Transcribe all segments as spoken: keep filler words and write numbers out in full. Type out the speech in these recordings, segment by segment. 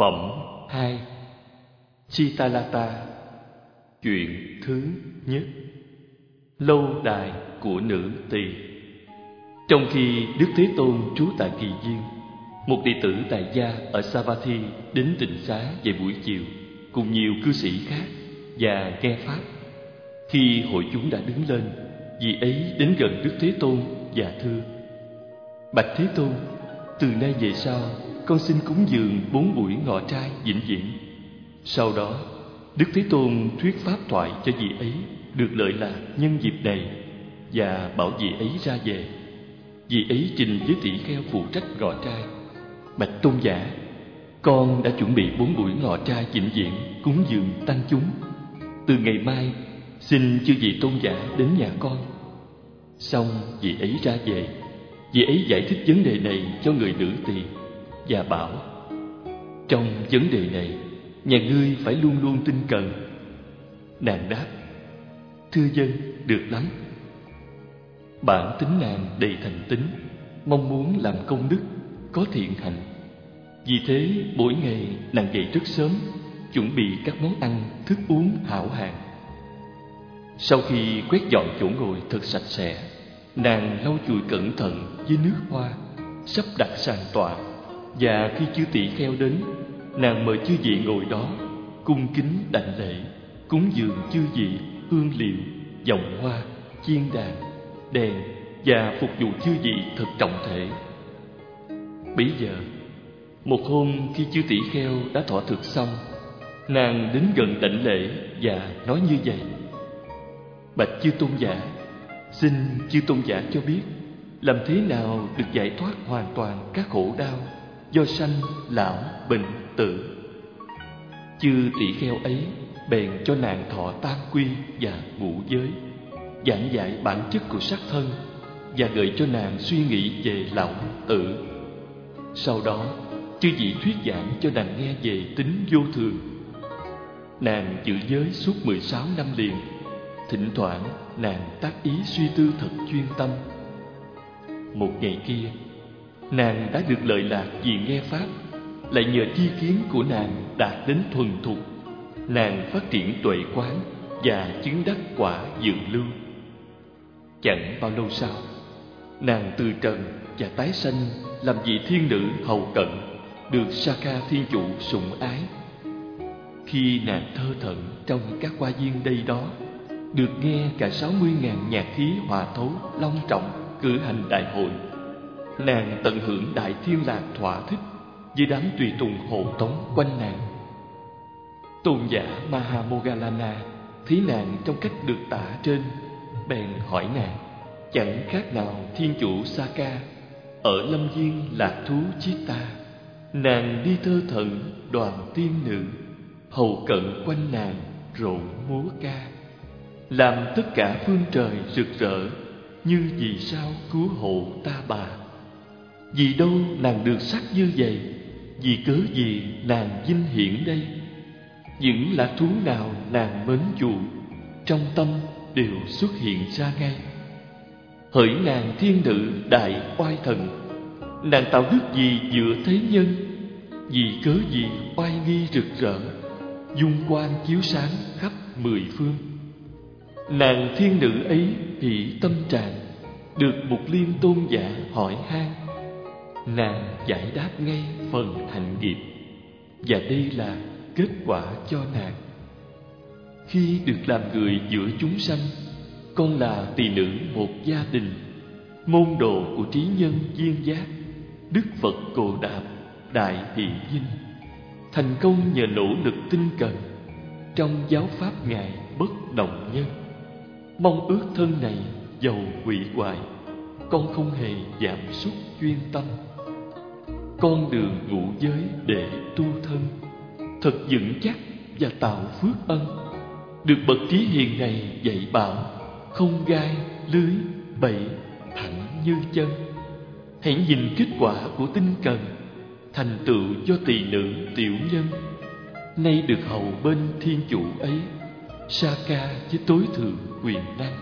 Phẩm hai. Chitalata. Chuyện thứ nhất. Lâu đài của nữ tỳ. Trong khi Đức Thế Tôn trú tại Kỳ Viên, một đệ tử tại gia ở Savatthi đến tịnh xá về buổi chiều cùng nhiều cư sĩ khác và nghe pháp. Khi hội chúng đã đứng lên, vị ấy đến gần Đức Thế Tôn và thưa: Bạch Thế Tôn, từ nay về sau con xin cúng dường bốn buổi ngọ trai vĩnh viễn. Sau đó Đức Thế Tôn thuyết pháp thoại cho vị ấy được lợi lạc nhân dịp này và bảo vị ấy ra về. Vị ấy trình với tỷ kheo phụ trách ngọ trai: Bạch Tôn giả, con đã chuẩn bị bốn buổi ngọ trai vĩnh viễn cúng dường tăng chúng. Từ ngày mai xin chư vị tôn giả đến nhà con. Xong vị ấy ra về. Vị ấy giải thích vấn đề này cho người nữ tỳ và bảo: Trong vấn đề này, nhà ngươi phải luôn luôn tinh cần. Nàng đáp: Thưa dân, được lắm. Bản tính nàng đầy thành tín, mong muốn làm công đức, có thiện hạnh. Vì thế mỗi ngày nàng dậy rất sớm, chuẩn bị các món ăn, thức uống hảo hạng. Sau khi quét dọn chỗ ngồi thật sạch sẽ, nàng lau chùi cẩn thận với nước hoa, sắp đặt sàn tọa. Và khi chư tỷ kheo đến, nàng mời chư vị ngồi đó, cung kính đảnh lễ, cúng dường chư vị hương liệu, vòng hoa, chiên đàn, đèn và phục vụ chư vị thật trọng thể. Bấy giờ, một hôm khi chư tỷ kheo đã thọ thực xong, nàng đến gần đảnh lễ và nói như vậy: Bạch chư tôn giả, xin chư tôn giả cho biết làm thế nào được giải thoát hoàn toàn các khổ đau do sanh, lão, bệnh, tử. Chư tỷ kheo ấy bèn cho nàng thọ tam quy và ngũ giới, giảng dạy bản chất của sắc thân và gợi cho nàng suy nghĩ về lão, tử. Sau đó chư vị thuyết giảng cho nàng nghe về tính vô thường. Nàng giữ giới suốt mười sáu năm liền. Thỉnh thoảng nàng tác ý suy tư thật chuyên tâm. Một ngày kia, nàng đã được lợi lạc vì nghe pháp. Lại nhờ chi kiến của nàng đạt đến thuần thục, nàng phát triển tuệ quán và chứng đắc quả dự lưu. Chẳng bao lâu sau, nàng từ trần và tái sanh làm vị thiên nữ hầu cận, được Sakha thiên chủ sủng ái. Khi nàng thơ thẩn trong các hoa viên đây đó, được nghe cả sáu mươi ngàn nhạc khí hòa thấu long trọng cử hành đại hội, nàng tận hưởng đại thiên lạc thỏa thích với đám tùy tùng hộ tống quanh nàng. Tôn giả Mahamoggallana thấy nàng trong cách được tả trên, bèn hỏi nàng: Chẳng khác nào thiên chủ Sakha ở lâm viên lạc thú Chitta. Nàng đi thơ thẩn đoàn tiên nữ, hầu cận quanh nàng rộn múa ca, làm tất cả phương trời rực rỡ như vì sao cứu hộ ta bà. Vì đâu nàng được sắc như vậy? Vì cớ gì nàng vinh hiển đây? Những lạc thú nào nàng mến chuộng, trong tâm đều xuất hiện ra ngay. Hỡi nàng thiên nữ đại oai thần, nàng tạo đức gì giữa thế nhân? Vì cớ gì oai nghi rực rỡ, dung quang chiếu sáng khắp mười phương? Nàng thiên nữ ấy hỷ tâm tràn, được Mục Liên tôn giả hỏi han. Nàng giải đáp ngay phần hạnh nghiệp, và đây là kết quả cho nàng. Khi được làm người giữa chúng sanh, con là tỳ nữ một gia đình, môn đồ của trí nhân viên giác, Đức Phật Cồ Đạp đại hiện vinh. Thành công nhờ nỗ lực tinh cần, trong giáo pháp Ngài bất động nhân. Mong ước thân này dầu hủy hoại, con không hề giảm sút chuyên tâm. Con đường ngũ giới để tu thân, thật vững chắc và tạo phước ân. Được bậc trí hiền này dạy bảo, không gai, lưới, bẫy, thẳng như chân. Hãy nhìn kết quả của tinh cần, thành tựu cho tỳ nữ tiểu nhân. Nay được hầu bên thiên chủ ấy, Sakha với tối thượng quyền năng.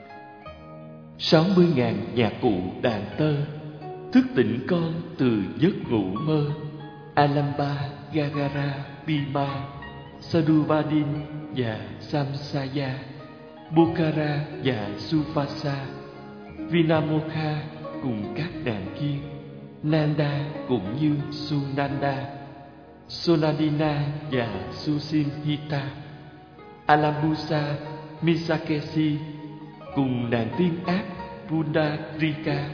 Sáu mươi ngàn nhạc cụ đàn tơ thức tỉnh con từ giấc ngủ mơ. Alamba Gagara, Bhima, Sadhuvadin và Samsaya, Bokhara và Sufasa, Vinamokha cùng các nàng kia, Nanda cũng như Sunanda, Sonadina và Susimhita, Alambusa, Misakesi cùng nàng tiên ác Pundarika,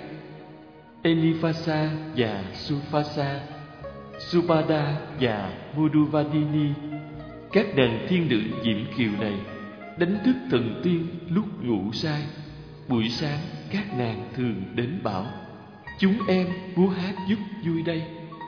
Elifasa và Sufasa, Subhada và Muduvadini. Các nàng thiên nữ diễm kiều này đánh thức thần tiên lúc ngủ say. Buổi sáng các nàng thường đến bảo: chúng em múa hát giúp vui đây.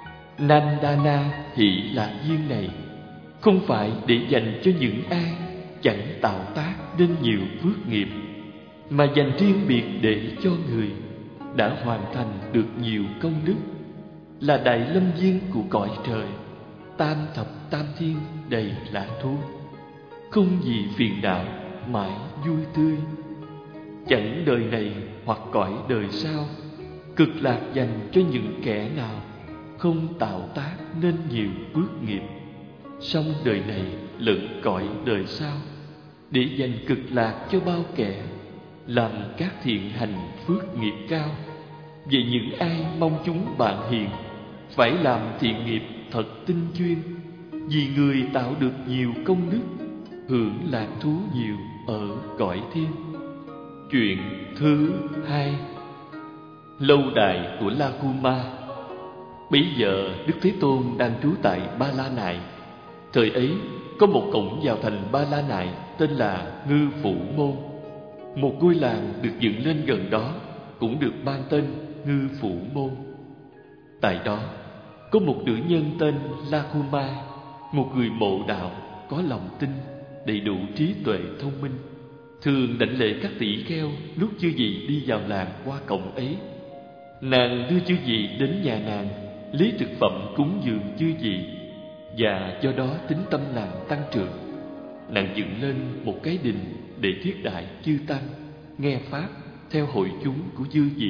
Nandana hỷ lạc viên này không phải để dành cho những ai chẳng tạo tác nên nhiều phước nghiệp, mà dành riêng biệt để cho người đã hoàn thành được nhiều công đức, là đại lâm viên của cõi trời, tam thập tam thiên đầy lạc thú, không gì phiền não, mãi vui tươi. Chẳng đời này hoặc cõi đời sau, cực lạc dành cho những kẻ nào không tạo tác nên nhiều phước nghiệp, song đời này lẫn cõi đời sau, để dành cực lạc cho bao kẻ làm các thiện hành phước nghiệp cao. Vậy những ai mong chúng bạn hiền phải làm thiện nghiệp thật tinh chuyên, vì người tạo được nhiều công đức, hưởng lạc thú nhiều ở cõi thiên. Chuyện thứ hai. Lâu đài của Lakuma. Bấy giờ Đức Thế Tôn đang trú tại Ba La Nại. Thời ấy có một cổng vào thành Ba La Nại tên là Ngư Phủ Môn. Một ngôi làng được dựng lên gần đó cũng được ban tên Ngư Phủ Môn. Tại đó có một nữ nhân tên Lakuma, một người mộ đạo có lòng tin, đầy đủ trí tuệ thông minh, thường đảnh lễ các tỷ kheo lúc chư vị đi vào làng qua cổng ấy. Nàng đưa chư vị đến nhà nàng, lấy thực phẩm cúng dường chư vị, và do đó tính tâm nàng tăng trưởng. Nàng dựng lên một cái đình để thiết đại chư tăng nghe pháp theo hội chúng của chư vị.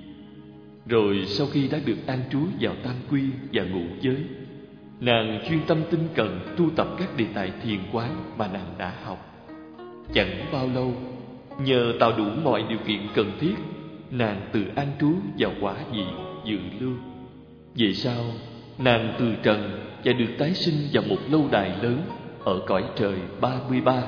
Rồi sau khi đã được an trú vào tam quy và ngũ giới, nàng chuyên tâm tinh cần tu tập các đề tài thiền quán mà nàng đã học. Chẳng bao lâu, nhờ tạo đủ mọi điều kiện cần thiết, nàng từ an trú vào quả vị dự lưu. Về sau, nàng từ trần và được tái sinh vào một lâu đài lớn ở cõi trời ba mươi ba.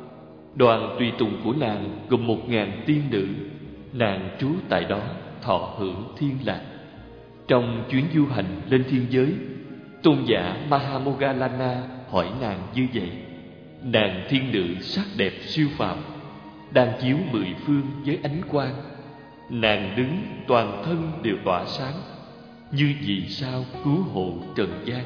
Đoàn tùy tùng của nàng gồm một ngàn tiên nữ. Nàng trú tại đó thọ hưởng thiên lạc. Trong chuyến du hành lên thiên giới, tôn giả Mahamoggallana hỏi nàng như vậy. Nàng thiên nữ sắc đẹp siêu phàm, đang chiếu mười phương với ánh quang. Nàng đứng toàn thân đều tỏa sáng, như vì sao cứu hộ trần gian.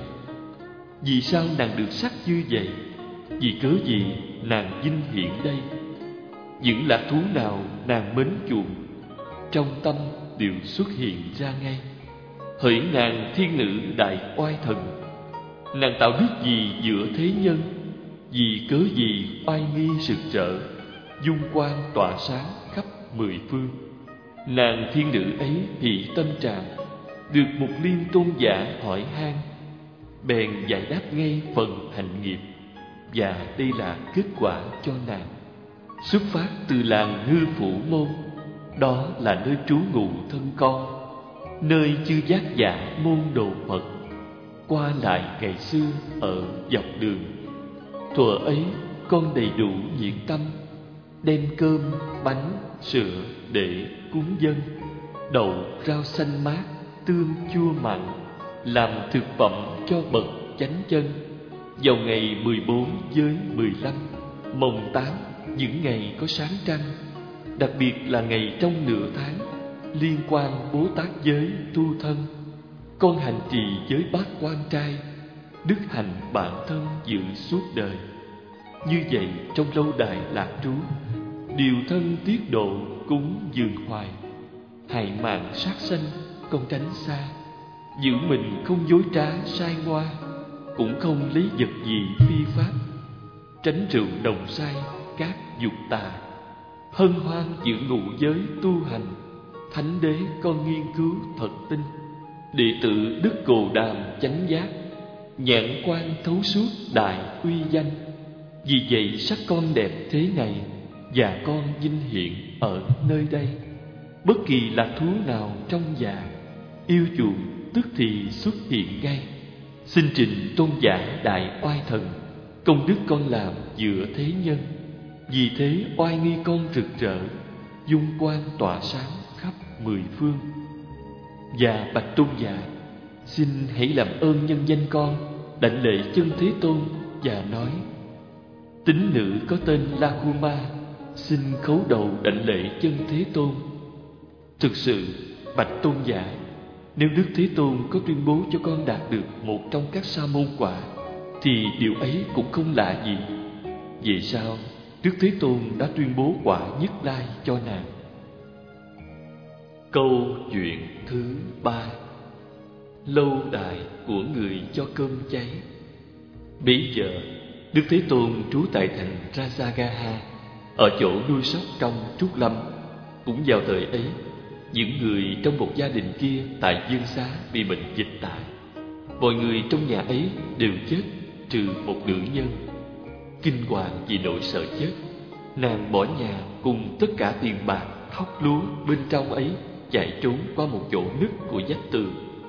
Vì sao nàng được sắc như vậy? Vì cớ gì nàng vinh hiển đây? Những lạc thú nào nàng mến chuộng, trong tâm đều xuất hiện ra ngay. Hỡi nàng thiên nữ đại oai thần, nàng tạo đức gì giữa thế nhân? Vì cớ gì oai nghi rực rỡ, dung quang tỏa sáng khắp mười phương? Nàng thiên nữ ấy hỷ tâm tràn, được một liên tôn giả hỏi han, bèn giải đáp ngay phần hạnh nghiệp. Và đây là kết quả cho nàng. Xuất phát từ làng Ngư Phủ Môn, đó là nơi trú ngụ thân con, nơi chư giác giả môn đồ Phật qua lại ngày xưa ở dọc đường. Thuở ấy con đầy đủ nhiệt tâm, đem cơm, bánh, sữa để cúng dân, đậu, rau xanh mát, tương chua mặn, làm thực phẩm cho bậc chánh chân. Vào ngày mười bốn với mười lăm, mồng tám, những ngày có sáng trăng, đặc biệt là ngày trong nửa tháng, liên quan Bố Tát giới tu thân, con hành trì giới bát quan trai, đức hạnh bản thân giữ suốt đời. Như vậy trong lâu đài lạc trú, điều thân tiết độ cúng dường hoài, hại mạng sát sanh con tránh xa, giữ mình không dối trá sai ngoa, cũng không lấy vật gì phi pháp, tránh rượu đồng say các dục tà, hân hoan giữ ngũ giới tu hành. Thánh đế con nghiên cứu thật tinh, đệ tử Đức Cồ Đàm chánh giác, nhãn quan thấu suốt đại uy danh. Vì vậy sắc con đẹp thế này, và con vinh hiện ở nơi đây. Bất kỳ lạc thú nào trong dạ, yêu chuộng tức thì xuất hiện ngay. Xin trình tôn giả đại oai thần, công đức con làm giữa thế nhân. Vì thế oai nghi con rực rỡ, dung quang tỏa sáng khắp mười phương. Và bạch tôn giả, xin hãy làm ơn nhân danh con đảnh lễ chân Thế Tôn và nói: tín nữ có tên Lakuma xin khấu đầu đảnh lễ chân Thế Tôn. Thực sự, bạch tôn giả, nếu Đức Thế Tôn có tuyên bố cho con đạt được một trong các sa môn quả, thì điều ấy cũng không lạ gì. Vì sao Đức Thế Tôn đã tuyên bố quả Nhất Lai cho nàng? Câu chuyện thứ ba: lâu đài của người cho cơm cháy. Bấy giờ Đức Thế Tôn trú tại thành Rajagaha, ở chỗ nuôi sóc trong Trúc Lâm. Cũng vào thời ấy, những người trong một gia đình kia tại Dương Xá bị bệnh dịch tả. Mọi người trong nhà ấy đều chết, trừ một nữ nhân. Kinh hoàng vì nỗi sợ chết, nàng bỏ nhà cùng tất cả tiền bạc, thóc lúa bên trong ấy, chạy trốn qua một chỗ nứt của vách tường.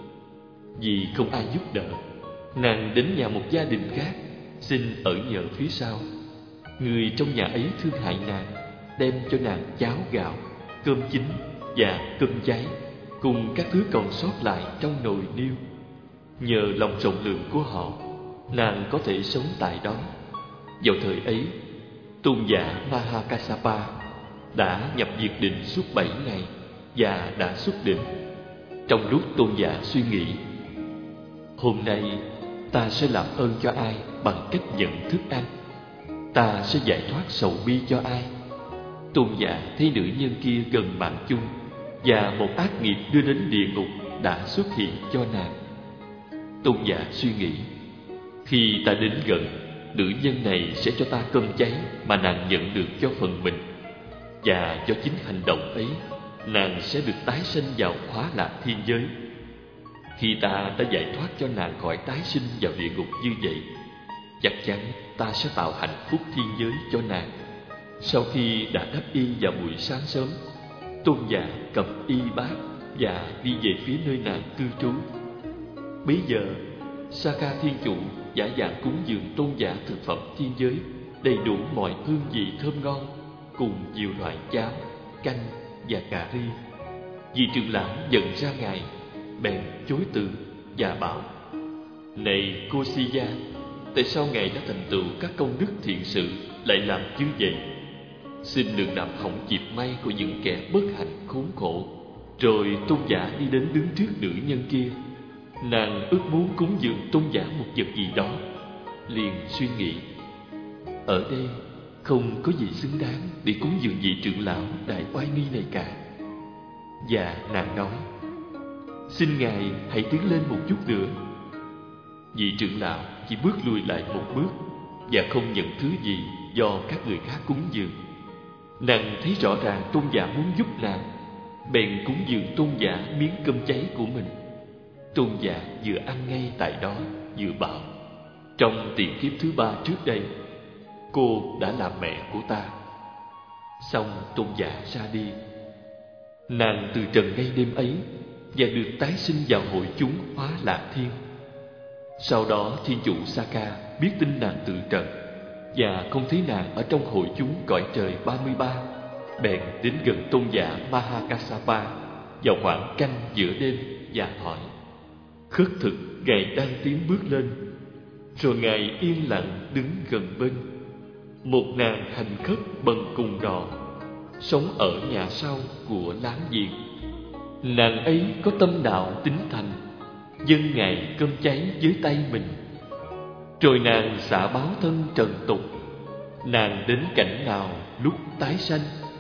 Vì không ai giúp đỡ, nàng đến nhà một gia đình khác, xin ở nhờ phía sau. Người trong nhà ấy thương hại nàng, đem cho nàng cháo gạo, cơm chín và cơm cháy, cùng các thứ còn sót lại trong nồi niêu. Nhờ lòng rộng lượng của họ, nàng có thể sống tại đó. Vào thời ấy, tôn giả Mahakassapa đã nhập diệt định suốt bảy ngày và đã xuất định. Trong lúc tôn giả suy nghĩ, hôm nay ta sẽ làm ơn cho ai bằng cách nhận thức ăn, ta sẽ giải thoát sầu bi cho ai. Tôn giả thấy nữ nhân kia gần mạng chung, và một ác nghiệp đưa đến địa ngục đã xuất hiện cho nàng. Tôn giả suy nghĩ, khi ta đến gần, nữ nhân này sẽ cho ta cơm cháy mà nàng nhận được cho phần mình, và do chính hành động ấy, nàng sẽ được tái sinh vào Hóa Lạc thiên giới. Khi ta đã giải thoát cho nàng khỏi tái sinh vào địa ngục như vậy, chắc chắn ta sẽ tạo hạnh phúc thiên giới cho nàng. Sau khi đã đắp y vào buổi sáng sớm, tôn giả cầm y bát và đi về phía nơi nàng cư trú. Bấy giờ Saka Thiên Chủ giả dạng cúng dường tôn giả thực phẩm thiên giới, đầy đủ mọi hương vị thơm ngon, cùng nhiều loại cháo, canh và cà ri. Vị trưởng lão nhận ra ngài, bèn chối từ và bảo: này Kosiya, tại sao ngài đã thành tựu các công đức thiện sự lại làm như vậy? Xin đừng làm hỏng dịp may của những kẻ bất hạnh khốn khổ. Rồi tôn giả đi đến đứng trước nữ nhân kia. Nàng ước muốn cúng dường tôn giả một vật gì đó, liền suy nghĩ, ở đây không có gì xứng đáng để cúng dường vị trưởng lão đại oai nghi này cả. Và nàng nói, xin ngài hãy tiến lên một chút nữa. Vị trưởng lão chỉ bước lùi lại một bước và không nhận thứ gì do các người khác cúng dường. Nàng thấy rõ ràng tôn giả muốn giúp nàng, bèn cúng dường tôn giả miếng cơm cháy của mình. Tôn giả vừa ăn ngay tại đó, vừa bảo, trong tiền kiếp thứ ba trước đây, cô đã là mẹ của ta. Xong tôn giả ra đi. Nàng từ trần ngay đêm ấy và được tái sinh vào hội chúng Hóa Lạc Thiên. Sau đó Thiên Chủ Saka biết tin nàng từ trần và không thấy nàng ở trong hội chúng cõi trời ba mươi ba, bèn đến gần tôn giả Mahakassapa vào khoảng canh giữa đêm và hỏi, khất thực ngài đang tiến bước lên. Rồi ngài yên lặng đứng gần bên. Một nàng hành khất bần cùng đò, sống ở nhà sau của láng giềng. Nàng ấy có tâm đạo tín thành, dâng ngài cơm cháy dưới tay mình. Rồi nàng xả báo thân trần tục. Nàng đến cảnh nào lúc tái sanh?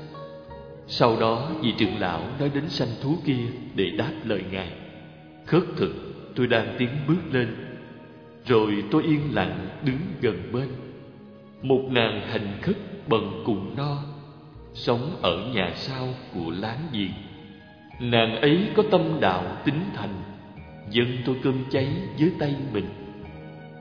Sau đó vị trưởng lão nói đến sanh thú kia để đáp lời ngài, khất thực tôi đang tiến bước lên. Rồi tôi yên lặng đứng gần bên. Một nàng hành khất bần cùng no, sống ở nhà sau của láng giềng. Nàng ấy có tâm đạo tín thành, dâng tôi cơm cháy dưới tay mình.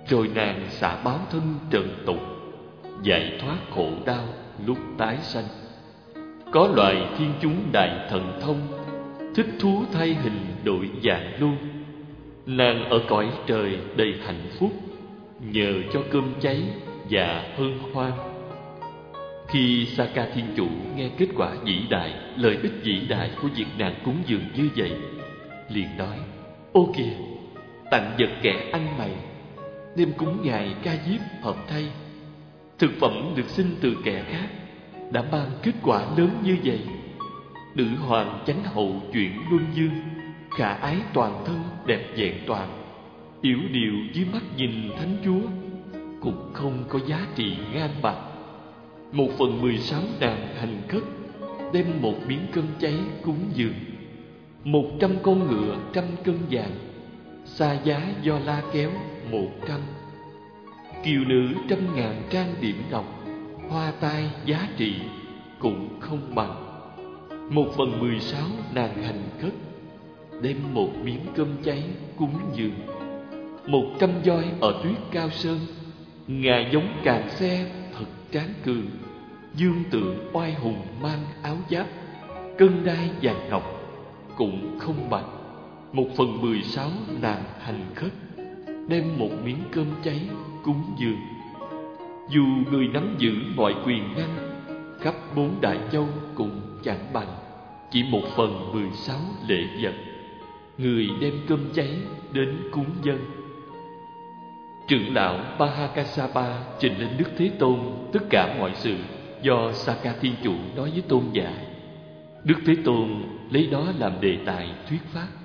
rồi nàng xả báo thân trần tục, giải thoát khổ đau lúc tái sanh. Có loài thiên chúng đại thần thông, thích thú thay hình đổi dạng luôn. Nàng ở cõi trời đầy hạnh phúc, nhờ cho cơm cháy và hân hoan. Khi Sakka Thiên Chủ nghe kết quả vĩ đại, lợi ích vĩ đại của việc nàng cúng dường như vậy, liền nói: ô kìa, tặng vật kẻ ăn mày, đem cúng ngài Ca Diếp hợp thay. Thực phẩm được xin từ kẻ khác đã mang kết quả lớn như vậy. Nữ hoàng chánh hậu chuyển luân dương, khả ái toàn thân đẹp vẹn toàn, yểu điệu dưới mắt nhìn thánh chúa, cũng không có giá trị ngang bằng. Một phần mười sáu nàng hành khất, đem một miếng cơm cháy cúng dường. Một trăm con ngựa trăm cân vàng, xa giá do la kéo một trăm. Kiều nữ trăm ngàn trang điểm ngọc, hoa tai giá trị cũng không bằng. Một phần mười sáu nàng hành khất, đem một miếng cơm cháy cúng dường. Một trăm voi ở tuyết cao sơn, ngà giống càng xe thật tráng cường, dương tượng oai hùng mang áo giáp, cân đai vàng ngọc cũng không bằng. Một phần mười sáu nàng hành khất, đem một miếng cơm cháy cúng dường. Dù người nắm giữ mọi quyền năng khắp bốn đại châu cũng chẳng bằng, chỉ một phần mười sáu lễ vật người đem cơm cháy đến cúng dâng. Trưởng lão Mahakassapa trình lên Đức Thế Tôn tất cả mọi sự do Sakka Thiên Chủ nói với tôn giả. Đức Thế Tôn lấy đó làm đề tài thuyết pháp.